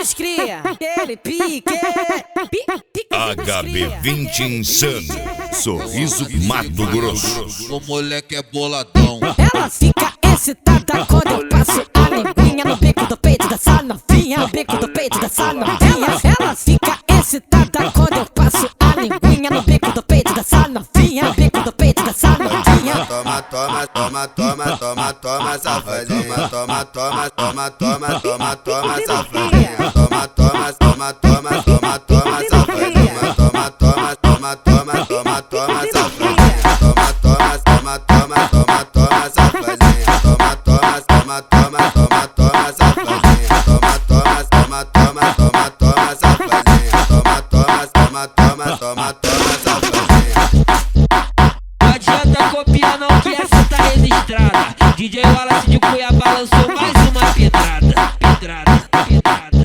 dos cria, ele pique. HB20 Insano, Sorriso Mato Grosso. O moleque é boladão. Ela fica excitada quando eu passo a linguinha no bico do peito dessa novinha, no bico do peito dessa novinha. Ela fica excitada quando eu passo a linguinha no bico do peito dessa novinha, no bico do peito dessa novinha. Toma, toma, toma, toma, toma, toma, safadinha. Toma, toma, toma, toma, toma, toma, safadinha. Toma, toma, toma, toma, toma, toma, safadinha. Toma, toma, toma, toma, toma, toma, safadinha. Toma, toma, toma, toma, toma, toma, safadinha. Toma, toma, toma, toma, toma, toma, safadinha. Toma, toma, toma, toma, toma, toma, safadinha. Toma, toma, toma, toma, toma, toma, safadinha. Não adianta copiar não que essa tá registrada. DJ Wallace de Cuiabá lançou mais uma pedrada. Pedrada, pedrada,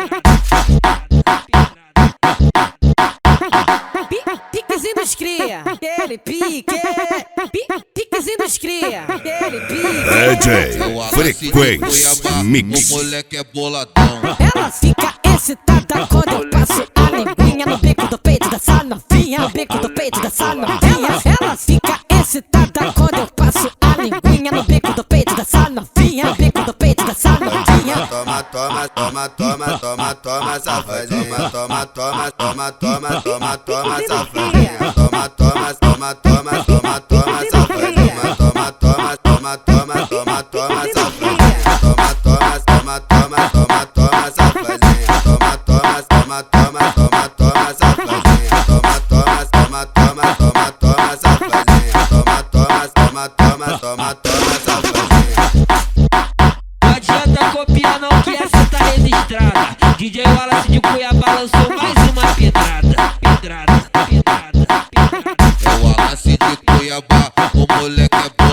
pedrada. Piquezinho dos cria, ele pique. Piquezinho dos cria, ele pique. DJ Frequência Mix. O moleque é boladão. Ela fica excitada quando eu passo a linguinha no bico do peito dessa novinha, no bico do peito dessa novinha. Ela fica excitada quando eu passo a linguinha no bico do peito dessa novinha, no bico do peito dessa novinha. Toma, toma, toma, toma, toma, toma, safadinha. Toma, toma, toma, toma, toma, toma, safadinha. Toma, toma, toma, toma, toma, toma, safadinha. Toma, toma, toma, toma, toma, toma, safadinha. Toma, toma, toma, toma, toma, toma, safadinha. Toma, toma, toma, toma, toma, toma, safadinha. Toma, toma, toma, toma, toma, toma, safadinha. Toma, toma, toma, toma, toma, toma, safadinha. Não adianta copiar não que essa tá registrada. DJ Wallace de Cuiabá lançou mais uma pedrada. Pedrada, pedrada, pedrada. É o Wallace de Cuiabá, o moleque é boladão.